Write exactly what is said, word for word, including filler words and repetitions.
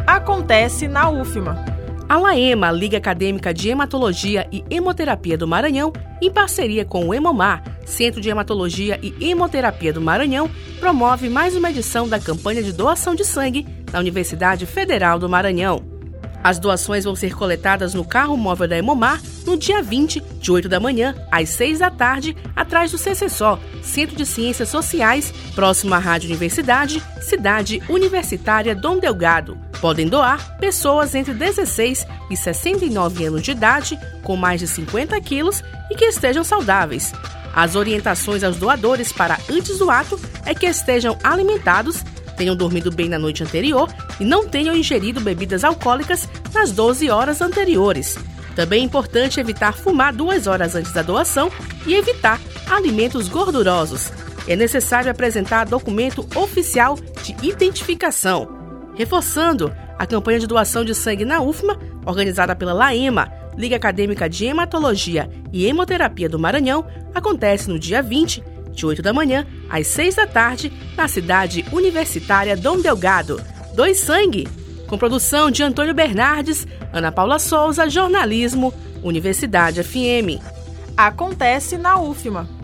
acontece na U F M A. A LAEMA, Liga Acadêmica de Hematologia e Hemoterapia do Maranhão, em parceria com o Hemomar, Centro de Hematologia e Hemoterapia do Maranhão, promove mais uma edição da campanha de doação de sangue na Universidade Federal do Maranhão. As doações vão ser coletadas no carro móvel da Hemomar no dia vinte, de oito da manhã às seis da tarde, atrás do C C S O, Centro de Ciências Sociais, próximo à Rádio Universidade, Cidade Universitária Dom Delgado. Podem doar pessoas entre dezesseis e sessenta e nove anos de idade, com mais de cinquenta quilos e que estejam saudáveis. As orientações aos doadores para antes do ato é que estejam alimentados, tenham dormido bem na noite anterior e não tenham ingerido bebidas alcoólicas nas doze horas anteriores. Também é importante evitar fumar duas horas antes da doação e evitar alimentos gordurosos. É necessário apresentar documento oficial de identificação. Reforçando, a campanha de doação de sangue na U F M A, organizada pela LAEMA, Liga Acadêmica de Hematologia e Hemoterapia do Maranhão, acontece no dia vinte, de oito da manhã às seis da tarde, na Cidade Universitária Dom Delgado. Doe sangue! Com produção de Antônio Bernardes, Ana Paula Souza, Jornalismo, Universidade F M. Acontece na U F M A.